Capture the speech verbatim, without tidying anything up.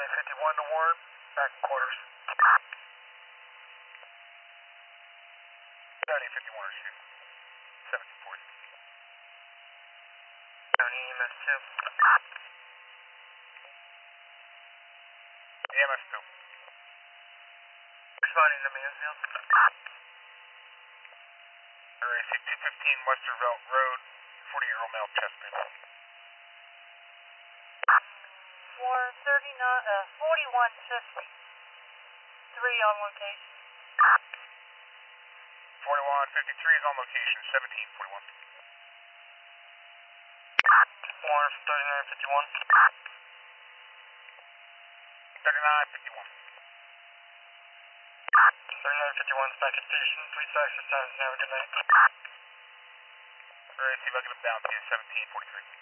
thirty-nine fifty-one to Warren, back quarters. thirty-nine fifty-one or shoot. seventeen forty. County E M S two. E M S two. Responding to Mansfield. R A C two fifteen Westervelt Road, forty-year-old male chest pain. For thirty-nine, uh, forty-one fifty. Three on location. forty-one fifty-three is on location, seventeen forty-one. Warren for thirty-nine fifty-one. thirty-nine fifty-one. thirty-nine fifty-one, back at station. Please exercise and have a good night. R A C, looking him down to seventeen forty-three.